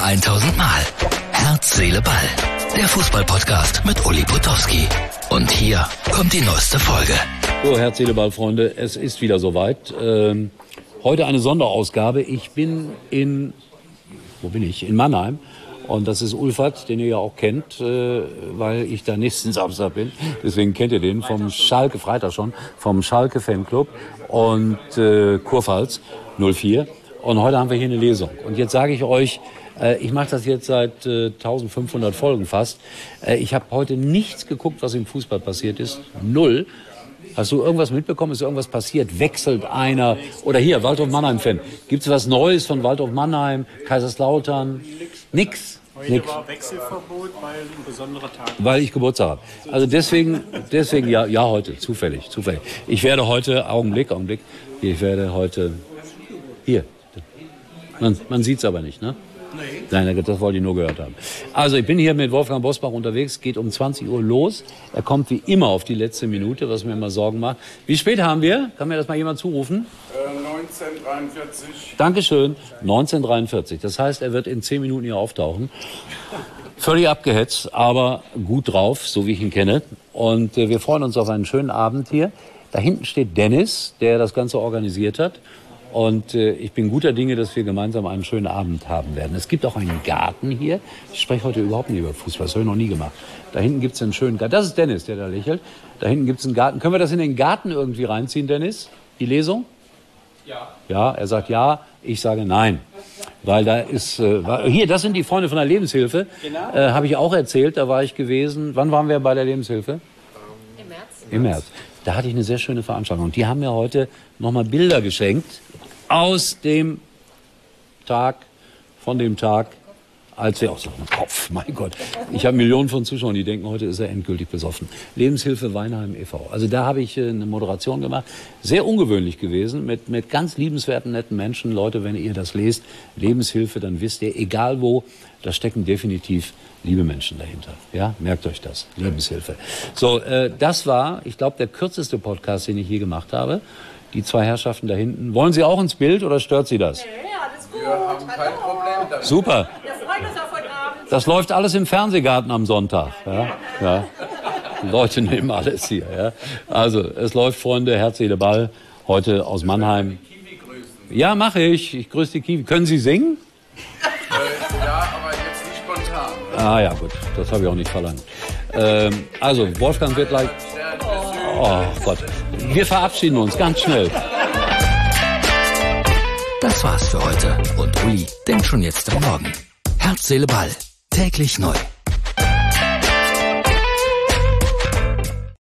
1000 Mal. Herz, Seele, Ball. Der Fußball-Podcast mit Uli Potowski. Und hier kommt die neueste Folge. So, Herz, Seele, Ball, Freunde, es ist wieder soweit. Heute eine Sonderausgabe. Ich bin in Mannheim. Und das ist Ulfert, den ihr ja auch kennt, weil ich da nächsten Samstag bin. Deswegen kennt ihr den vom Schalke, Freitag schon, vom Schalke Fanclub und Kurpfalz 04. Und heute haben wir hier eine Lesung. Und jetzt sage ich euch, ich mache das jetzt seit 1500 Folgen fast. Ich habe heute nichts geguckt, was im Fußball passiert ist. Null. Hast du irgendwas mitbekommen? Ist irgendwas passiert? Wechselt einer? Oder hier, Waldhof Mannheim-Fan. Gibt es was Neues von Waldhof Mannheim, Kaiserslautern? Nix. Heute war Wechselverbot, weil ein besonderer Tag ist. Weil ich Geburtstag habe. Also deswegen ja, heute, zufällig. Ich werde heute, Augenblick, ich werde heute, hier, man sieht's aber nicht, ne? Nein, das wollte ich nur gehört haben. Also ich bin hier mit Wolfgang Bosbach unterwegs, geht um 20 Uhr los. Er kommt wie immer auf die letzte Minute, was mir immer Sorgen macht. Wie spät haben wir? Kann mir das mal jemand zurufen? 19:43. Dankeschön, 19:43. Das heißt, er wird in 10 Minuten hier auftauchen. Völlig abgehetzt, aber gut drauf, so wie ich ihn kenne. Und wir freuen uns auf einen schönen Abend hier. Da hinten steht Dennis, der das Ganze organisiert hat. Und ich bin guter Dinge, dass wir gemeinsam einen schönen Abend haben werden. Es gibt auch einen Garten hier. Ich spreche heute überhaupt nicht über Fußball, das habe ich noch nie gemacht. Da hinten gibt es einen schönen Garten. Das ist Dennis, der da lächelt. Da hinten gibt es einen Garten. Können wir das in den Garten irgendwie reinziehen, Dennis? Die Lesung? Ja. Ja, er sagt ja, ich sage nein. Weil da ist, hier, das sind die Freunde von der Lebenshilfe. Genau. Habe ich auch erzählt, da war ich gewesen. Wann waren wir bei der Lebenshilfe? Im März. Da hatte ich eine sehr schöne Veranstaltung. Und die haben mir heute nochmal Bilder geschenkt aus dem Tag, als wir aus dem Kopf, mein Gott. Ich habe Millionen von Zuschauern, die denken, heute ist er endgültig besoffen. Lebenshilfe Weinheim e.V. Also da habe ich eine Moderation gemacht. Sehr ungewöhnlich gewesen, mit ganz liebenswerten, netten Menschen. Leute, wenn ihr das lest, Lebenshilfe, dann wisst ihr, egal wo, da stecken definitiv liebe Menschen dahinter. Ja, merkt euch das. Lebenshilfe. So, das war, ich glaube, der kürzeste Podcast, den ich je gemacht habe. Die zwei Herrschaften da hinten. Wollen Sie auch ins Bild oder stört Sie das? Nee, alles gut. Wir haben kein Problem damit. Super. Wir freuen uns auf heute Abend. Das läuft alles im Fernsehgarten am Sonntag. Ja. Die Leute nehmen alles hier. Ja. Also, es läuft, Freunde, Herz, Seele, Ball. Heute aus Mannheim. Kiwi grüßen. Ja, mache ich. Ich grüße die Kiwi. Können Sie singen? Ja, aber jetzt nicht spontan. Ah ja, gut. Das habe ich auch nicht verlangt. Also, Wolfgang wird gleich... Oh Gott. Wir verabschieden uns ganz schnell. Das war's für heute. Und Uli denkt schon jetzt am Morgen. Herz, Seele, Ball. Täglich neu.